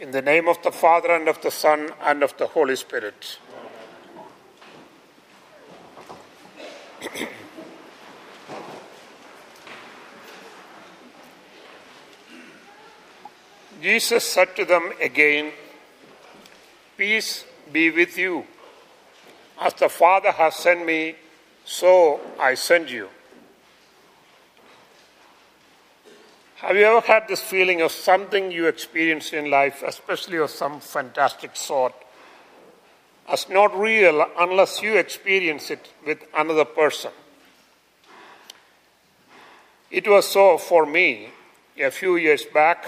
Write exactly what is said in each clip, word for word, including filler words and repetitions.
In the name of the Father, and of the Son, and of the Holy Spirit. Jesus said to them again, "Peace be with you. As the Father has sent me, so I send you." Have you ever had this feeling of something you experienced in life, especially of some fantastic sort, as not real unless you experience it with another person? It was so for me a few years back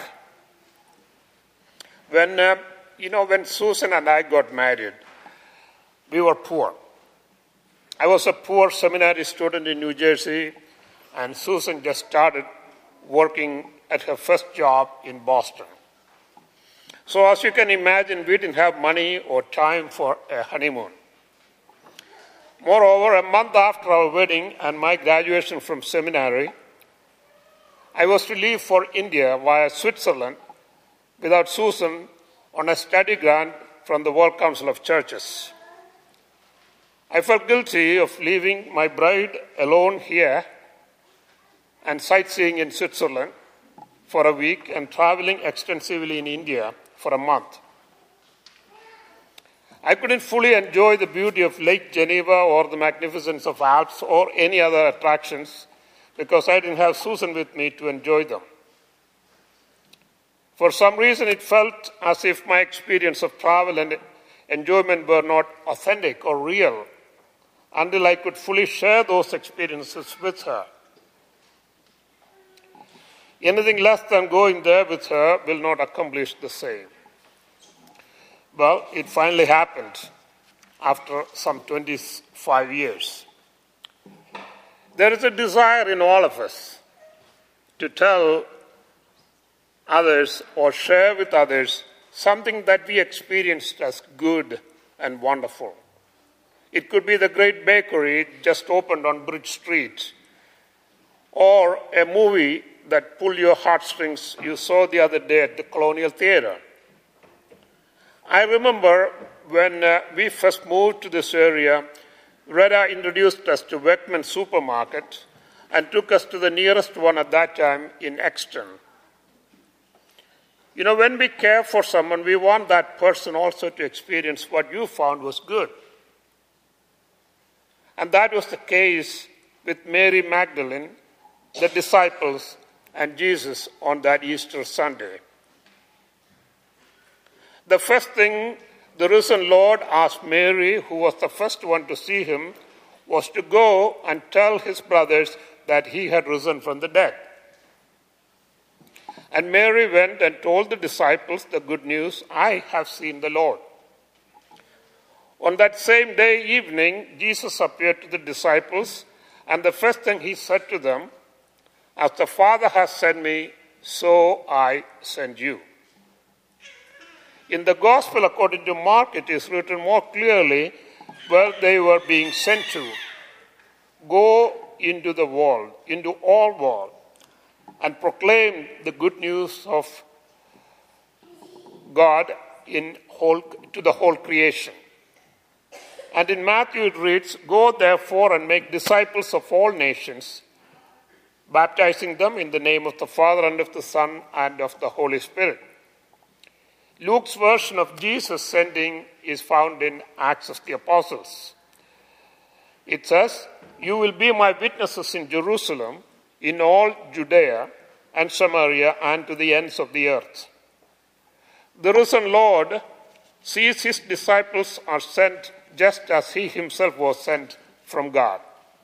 when, uh, you know, when Susan and I got married. We were poor. I was a poor seminary student in New Jersey, and Susan just started working at her first job in Boston. So as you can imagine, we didn't have money or time for a honeymoon. Moreover, a month after our wedding and my graduation from seminary, I was to leave for India via Switzerland without Susan on a study grant from the World Council of Churches. I felt guilty of leaving my bride alone here and sightseeing in Switzerland for a week and traveling extensively in India for a month. I couldn't fully enjoy the beauty of Lake Geneva or the magnificence of Alps or any other attractions because I didn't have Susan with me to enjoy them. For some reason, it felt as if my experience of travel and enjoyment were not authentic or real until I could fully share those experiences with her. Anything less than going there with her will not accomplish the same. Well, it finally happened after some twenty-five years. There is a desire in all of us to tell others or share with others something that we experienced as good and wonderful. It could be the great bakery just opened on Bridge Street, or a movie that pulled your heartstrings you saw the other day at the Colonial Theatre. I remember when uh, we first moved to this area, Reda introduced us to Weckman Supermarket and took us to the nearest one at that time in Exton. You know, when we care for someone, we want that person also to experience what you found was good. And that was the case with Mary Magdalene, the disciples, and Jesus on that Easter Sunday. The first thing the risen Lord asked Mary, who was the first one to see him, was to go and tell his brothers that he had risen from the dead. And Mary went and told the disciples the good news, "I have seen the Lord." On that same day evening, Jesus appeared to the disciples, and the first thing he said to them, "As the Father has sent me, so I send you." In the Gospel according to Mark, it is written more clearly where they were being sent to. Go into the world, into all world, and proclaim the good news of God in whole, to the whole creation. And in Matthew it reads, "Go therefore and make disciples of all nations, baptizing them in the name of the Father and of the Son and of the Holy Spirit." Luke's version of Jesus sending is found in Acts of the Apostles. It says, "You will be my witnesses in Jerusalem, in all Judea and Samaria, and to the ends of the earth." The risen Lord sees his disciples are sent just as he himself was sent from God.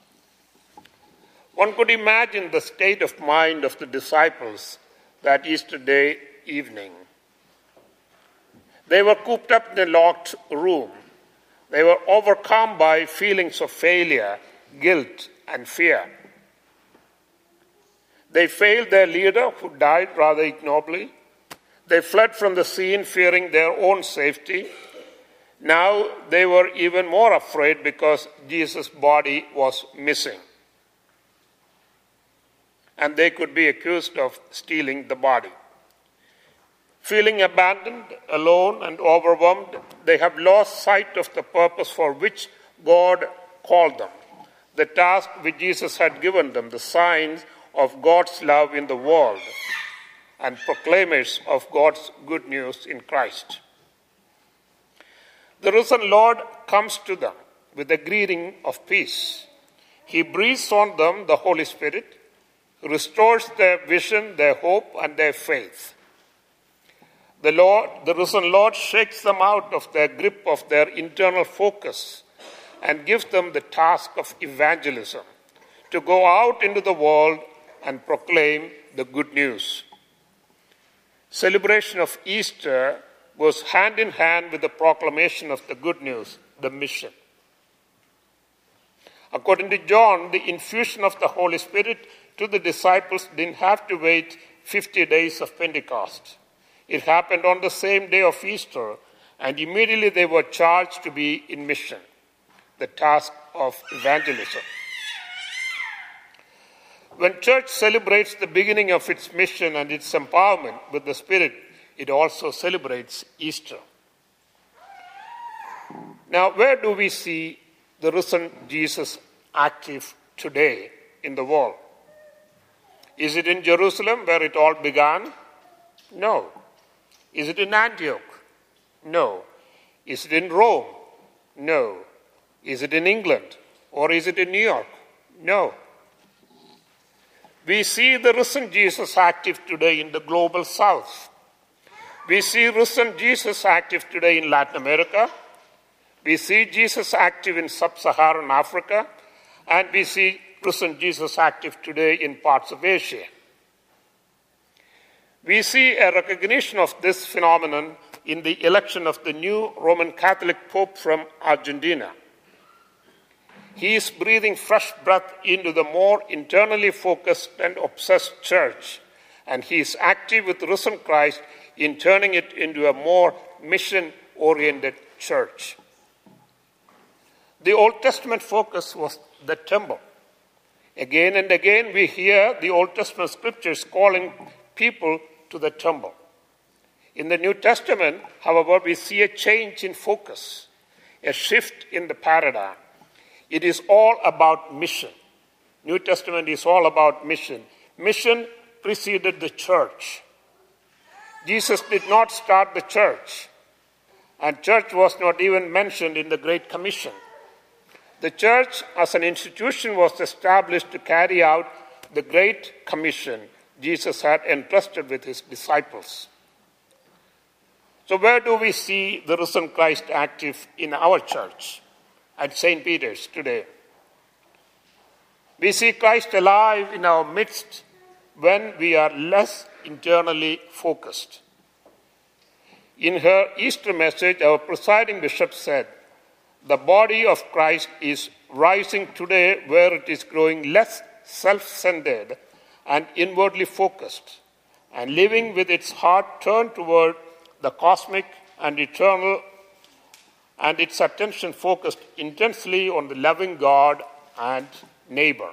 One could imagine the state of mind of the disciples that Easter Day evening. They were cooped up in a locked room. They were overcome by feelings of failure, guilt, and fear. They failed their leader, who died rather ignobly. They fled from the scene, fearing their own safety. Now they were even more afraid because Jesus' body was missing. And they could be accused of stealing the body. Feeling abandoned, alone, and overwhelmed, they have lost sight of the purpose for which God called them, the task which Jesus had given them, the signs of God's love in the world, and proclaimers of God's good news in Christ. The risen Lord comes to them with a greeting of peace. He breathes on them the Holy Spirit, restores their vision, their hope, and their faith. The Lord, the risen Lord shakes them out of their grip of their internal focus and gives them the task of evangelism, to go out into the world and proclaim the good news. Celebration of Easter goes hand in hand with the proclamation of the good news, the mission. According to John, the infusion of the Holy Spirit to the disciples didn't have to wait fifty days of Pentecost. It happened on the same day of Easter, and immediately they were charged to be in mission, the task of evangelism. When church celebrates the beginning of its mission and its empowerment with the Spirit, it also celebrates Easter. Now, where do we see the risen Jesus active today in the world? Is it in Jerusalem where it all began? No. Is it in Antioch? No. Is it in Rome? No. Is it in England? Or is it in New York? No. We see the risen Jesus active today in the global south. We see risen Jesus active today in Latin America. We see Jesus active in sub-Saharan Africa. And we see risen Jesus active today in parts of Asia. We see a recognition of this phenomenon in the election of the new Roman Catholic Pope from Argentina. He is breathing fresh breath into the more internally focused and obsessed church, and he is active with risen Christ in turning it into a more mission-oriented church. The Old Testament focus was the temple. Again and again we hear the Old Testament scriptures calling people to the temple. In the New Testament, however, we see a change in focus, a shift in the paradigm. It is all about mission. New Testament is all about mission. Mission preceded the church. Jesus did not start the church, and church was not even mentioned in the Great Commission. The church as an institution was established to carry out the Great Commission Jesus had entrusted with his disciples. So where do we see the risen Christ active in our church at Saint Peter's today? We see Christ alive in our midst when we are less internally focused. In her Easter message, our presiding bishop said, "The body of Christ is rising today where it is growing less self-centered and inwardly focused, and living with its heart turned toward the cosmic and eternal, and its attention focused intensely on the loving God and neighbor."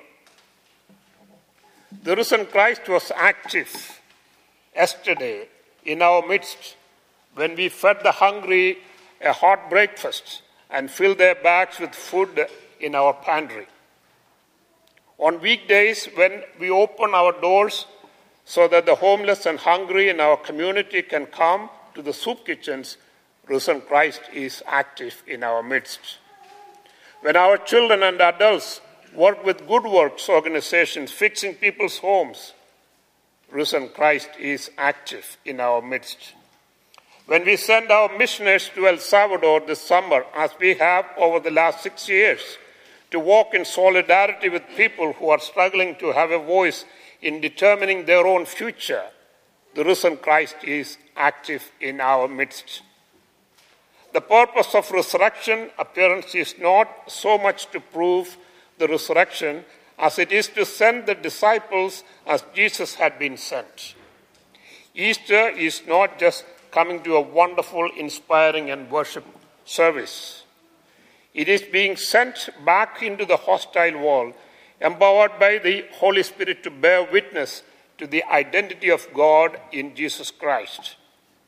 The risen Christ was active yesterday in our midst when we fed the hungry a hot breakfast and filled their bags with food in our pantry. On weekdays, when we open our doors so that the homeless and hungry in our community can come to the soup kitchens, risen Christ is active in our midst. When our children and adults work with good works organizations fixing people's homes, risen Christ is active in our midst. When we send our missionaries to El Salvador this summer, as we have over the last six years, to walk in solidarity with people who are struggling to have a voice in determining their own future, the risen Christ is active in our midst. The purpose of resurrection appearance is not so much to prove the resurrection as it is to send the disciples as Jesus had been sent. Easter is not just coming to a wonderful, inspiring, and worship service. It is being sent back into the hostile world, empowered by the Holy Spirit to bear witness to the identity of God in Jesus Christ.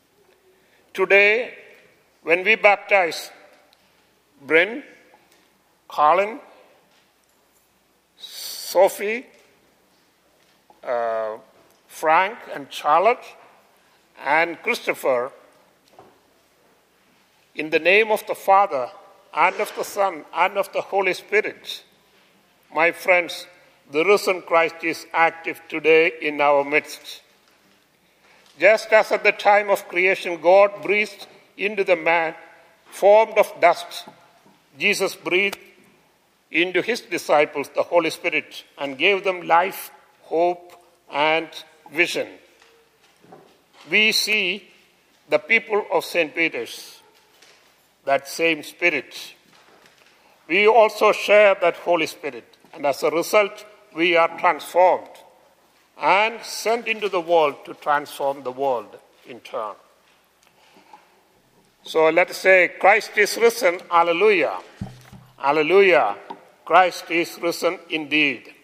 today, when we baptize Bryn, Colin, Sophie, uh, Frank and Charlotte, and Christopher, in the name of the Father, and of the Son, and of the Holy Spirit, my friends, the risen Christ is active today in our midst. Just as at the time of creation, God breathed into the man formed of dust, Jesus breathed into his disciples the Holy Spirit and gave them life, hope, and vision. We see the people of Saint Peter's, that same Spirit. We also share that Holy Spirit, and as a result, we are transformed and sent into the world to transform the world in turn. So let us say, Christ is risen, hallelujah. Hallelujah. Christ is risen indeed.